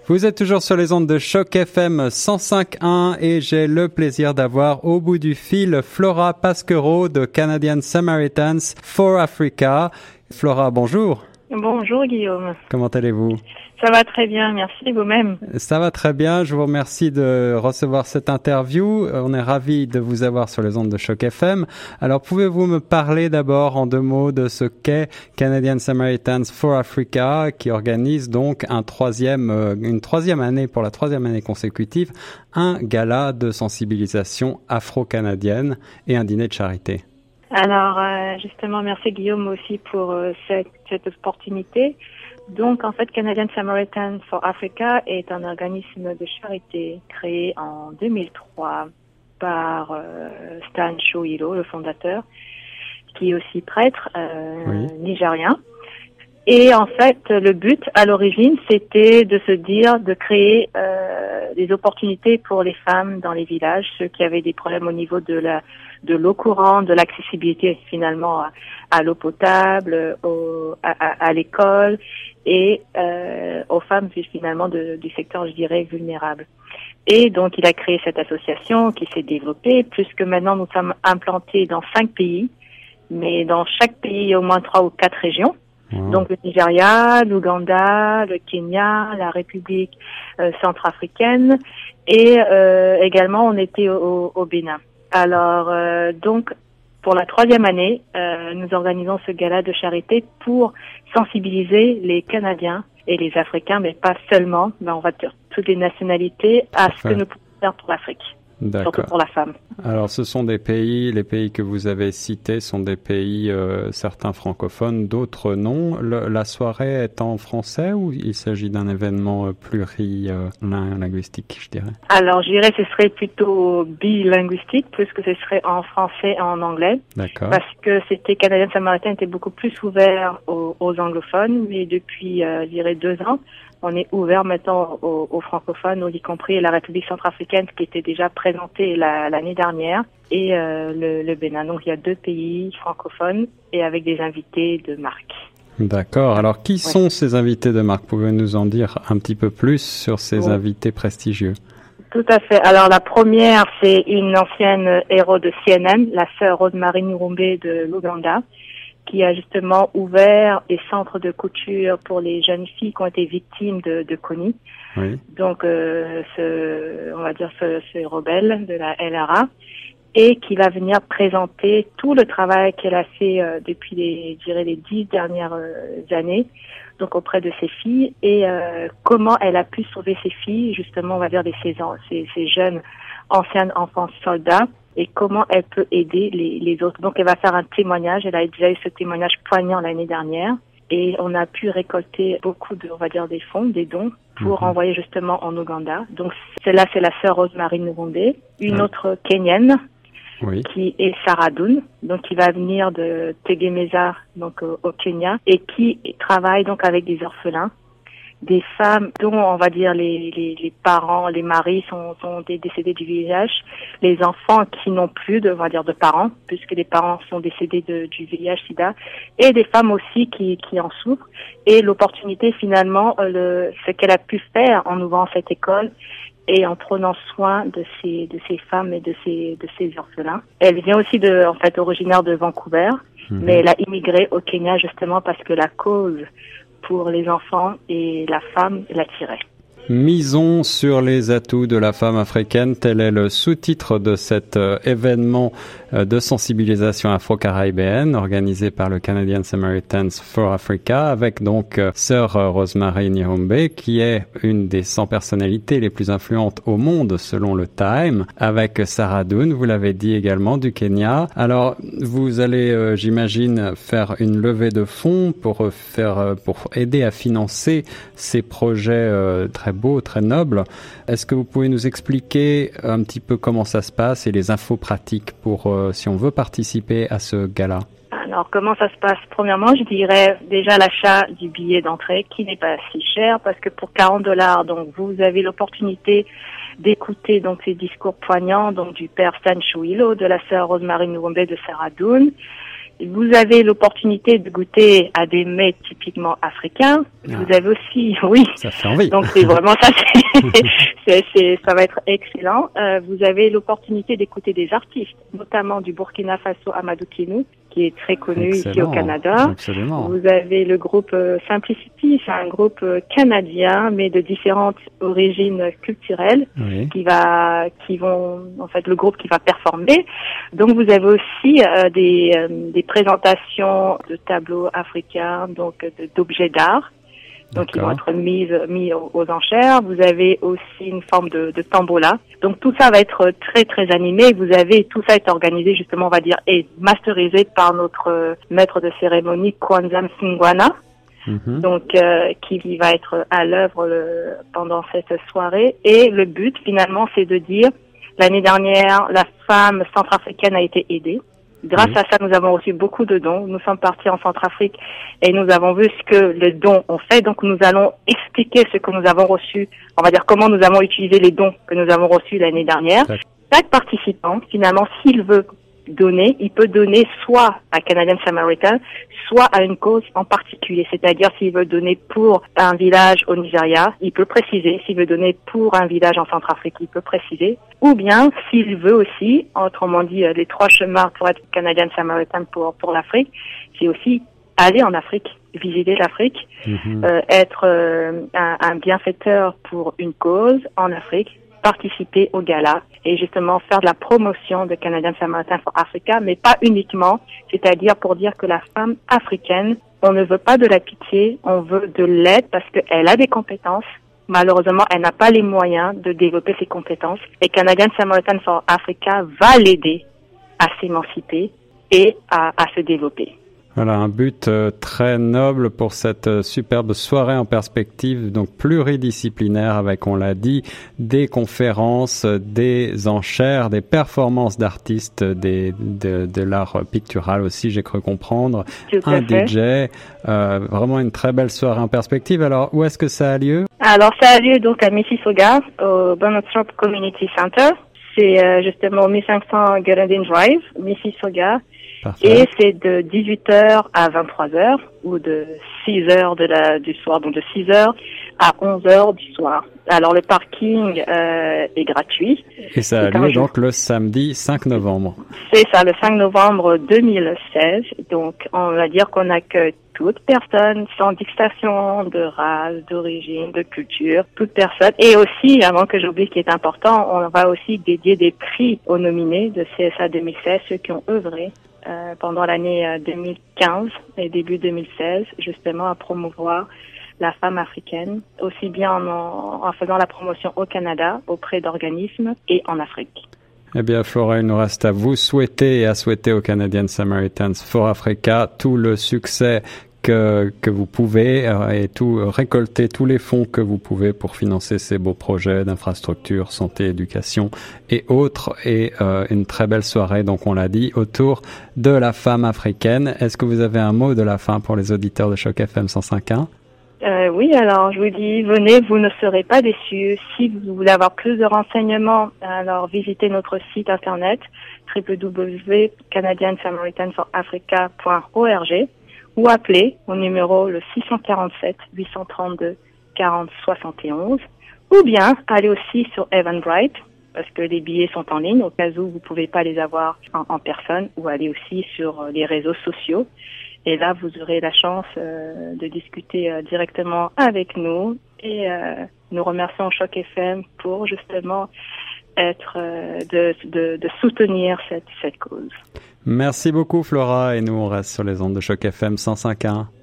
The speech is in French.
Vous êtes toujours sur les ondes de Choc FM 105.1 et j'ai le plaisir d'avoir au bout du fil Flora Pasquereau de Canadian Samaritans for Africa. Flora, bonjour. Bonjour Guillaume. Comment allez-vous? Ça va très bien, merci, vous-même. Ça va très bien, je vous remercie de recevoir cette interview. On est ravis de vous avoir sur les ondes de Choc FM. Alors pouvez-vous me parler d'abord en 2 mots de ce qu'est Canadian Samaritans for Africa, qui organise donc une troisième année, pour la 3e année consécutive, un gala de sensibilisation afro-canadienne et un dîner de charité. Alors justement, merci Guillaume aussi pour cette opportunité. Donc, en fait, Canadian Samaritans for Africa est un organisme de charité créé en 2003 par Stan Choilo, le fondateur, qui est aussi prêtre nigérien. Et en fait, le but à l'origine, c'était de se dire de créer des opportunités pour les femmes dans les villages, ceux qui avaient des problèmes au niveau de l'eau courante, de l'accessibilité finalement à l'eau potable, à l'école et aux femmes finalement du secteur, je dirais, vulnérable. Et donc, il a créé cette association qui s'est développée, puisque maintenant nous sommes implantés dans 5 pays, mais dans chaque pays, il y a au moins 3 ou 4 régions. Wow. Donc, le Nigeria, l'Ouganda, le Kenya, la République centrafricaine et également, on était au Bénin. Alors, donc, pour la 3e année, nous organisons ce gala de charité pour sensibiliser les Canadiens et les Africains, mais pas seulement, mais on va dire toutes les nationalités, à ce que nous pouvons faire pour l'Afrique. D'accord. Surtout pour la femme. Alors, ce sont les pays que vous avez cités sont des pays, certains francophones, d'autres non. La soirée est en français ou il s'agit d'un événement plurilinguistique, je dirais? Alors, je dirais que ce serait plutôt bilinguistique, puisque ce serait en français et en anglais. D'accord. Parce que Canadian Samaritan était beaucoup plus ouvert aux anglophones, mais depuis, je dirais, 2 ans, on est ouvert maintenant aux francophones, y compris la République centrafricaine qui était déjà présentée l'année dernière et le Bénin. Donc il y a 2 pays francophones et avec des invités de marque. D'accord. Alors qui sont ces invités de marque? Pouvez-vous nous en dire un petit peu plus sur ces invités prestigieux? Tout à fait. Alors la première, c'est une ancienne héros de CNN, la sœur Rosemary Nyirumbe de l'Ouganda, qui a justement ouvert des centres de couture pour les jeunes filles qui ont été victimes de CONI. Oui. Donc, on va dire ce rebelle de la LRA, et qui va venir présenter tout le travail qu'elle a fait depuis les 10 dernières années, donc auprès de ces filles, et comment elle a pu sauver ces filles, justement, on va dire ces jeunes anciens enfants soldats, et comment elle peut aider les autres. Donc, elle va faire un témoignage. Elle a déjà eu ce témoignage poignant l'année dernière. Et on a pu récolter beaucoup des fonds, des dons, pour envoyer justement en Ouganda. Donc, c'est la sœur Rosemary Nyirumbe. Une autre Kenyenne, qui est Sarah Doon, donc qui va venir de Tegemeza, donc au Kenya, et qui travaille donc avec des orphelins. Des femmes dont, on va dire, les parents, les maris sont décédés du VIH, les enfants qui n'ont plus de parents, puisque les parents sont décédés du VIH/SIDA, et des femmes aussi qui en souffrent. Et l'opportunité, finalement, ce qu'elle a pu faire en ouvrant cette école et en prenant soin de ces femmes et de ces orphelins. Elle vient aussi originaire de Vancouver, mais elle a immigré au Kenya justement parce que la cause pour les enfants et la femme l'attirait. Misons sur les atouts de la femme africaine, tel est le sous-titre de cet événement de sensibilisation afro-caribéenne organisé par le Canadian Samaritans for Africa, avec donc sœur Rosemary Nyirumbe, qui est une des 100 personnalités les plus influentes au monde selon le Time, avec Sarah Doon, vous l'avez dit également, du Kenya. Alors, vous allez, j'imagine, faire une levée de fonds pour aider à financer ces projets très beau, très noble. Est-ce que vous pouvez nous expliquer un petit peu comment ça se passe et les infos pratiques pour si on veut participer à ce gala? Alors, comment ça se passe? Premièrement, je dirais déjà l'achat du billet d'entrée qui n'est pas si cher parce que pour $40, donc vous avez l'opportunité d'écouter donc ces discours poignants donc du père Stan Choilo, de la sœur Rosemary Nyirumbe, de Sarah Doon, vous avez l'opportunité de goûter à des mets typiquement africains. Vous avez aussi, oui. Ça fait envie. Donc c'est vraiment ça, ça va être excellent. Vous avez l'opportunité d'écouter des artistes, notamment du Burkina Faso, Amadou Kinou, qui est très connu ici au Canada. Absolument. Vous avez le groupe Simplicity, c'est un groupe canadien, mais de différentes origines culturelles, oui. le groupe qui va performer. Donc vous avez aussi des présentations de tableaux africains, donc d'objets d'art. Donc ils vont être mis aux enchères. Vous avez aussi une forme de tombola. Donc tout ça va être très très animé. Tout ça est organisé justement, on va dire, et masterisé par notre maître de cérémonie Kwanzaa Msingwana. Mm-hmm. Donc qui va être à l'œuvre pendant cette soirée. Et le but finalement, c'est de dire l'année dernière, la femme centrafricaine a été aidée. Grâce à ça, nous avons reçu beaucoup de dons. Nous sommes partis en Centrafrique et nous avons vu ce que les dons ont fait. Donc, nous allons expliquer ce que nous avons reçu. On va dire comment nous avons utilisé les dons que nous avons reçus l'année dernière. Chaque participant, finalement, s'il veut donner, il peut donner soit à Canadian Samaritan, soit à une cause en particulier. C'est-à-dire, s'il veut donner pour un village au Nigeria, il peut préciser. S'il veut donner pour un village en Centrafrique, il peut préciser. Ou bien, s'il veut aussi, autrement dit, les 3 chemins pour être Canadian Samaritan pour l'Afrique, c'est aussi aller en Afrique, visiter l'Afrique, être un bienfaiteur pour une cause en Afrique, participer au gala et justement faire de la promotion de Canadian Samaritan for Africa, mais pas uniquement, c'est-à-dire pour dire que la femme africaine, on ne veut pas de la pitié, on veut de l'aide parce qu'elle a des compétences. Malheureusement, elle n'a pas les moyens de développer ses compétences et Canadian Samaritan for Africa va l'aider à s'émanciper et à se développer. Voilà, un but très noble pour cette superbe soirée en perspective, donc pluridisciplinaire avec, on l'a dit, des conférences, des enchères, des performances d'artistes, de l'art pictural aussi, j'ai cru comprendre, un DJ, vraiment une très belle soirée en perspective. Alors, où est-ce que ça a lieu? Alors, ça a lieu donc à Mississauga, au Bonnestrop Community Center. C'est justement au 1500 Garden Drive, Mississauga. Parfait. Et c'est de 18h à 23h ou de 6h du soir, donc de 6h à 11h du soir. Alors le parking est gratuit. Et ça a lieu donc le samedi 5 novembre. C'est ça, le 5 novembre 2016. Donc on va dire qu'on accueille toute personne sans distinction de race, d'origine, de culture, toute personne. Et aussi, avant que j'oublie ce qui est important, on va aussi dédier des prix aux nominés de CSA 2016, ceux qui ont œuvré pendant l'année 2015 et début 2016, justement à promouvoir la femme africaine, aussi bien en faisant la promotion au Canada, auprès d'organismes et en Afrique. Eh bien, Flora, il nous reste à vous souhaiter et à souhaiter aux Canadian Samaritans for Africa tout le succès que vous pouvez et récolter tous les fonds que vous pouvez pour financer ces beaux projets d'infrastructure, santé, éducation et autres. Et une très belle soirée, donc on l'a dit, autour de la femme africaine. Est-ce que vous avez un mot de la fin pour les auditeurs de Choc FM 105.1? Oui, alors je vous dis, venez, vous ne serez pas déçus. Si vous voulez avoir plus de renseignements, alors visitez notre site internet www.canadiansamaritanforafrica.org ou appelez au numéro le 647 832 40 71 ou bien allez aussi sur Eventbrite parce que les billets sont en ligne au cas où vous pouvez pas les avoir en personne ou allez aussi sur les réseaux sociaux. Et là, vous aurez la chance de discuter directement avec nous. Et nous remercions Choc FM pour justement de soutenir cette cause. Merci beaucoup Flora et nous on reste sur les ondes de Choc FM 105.1.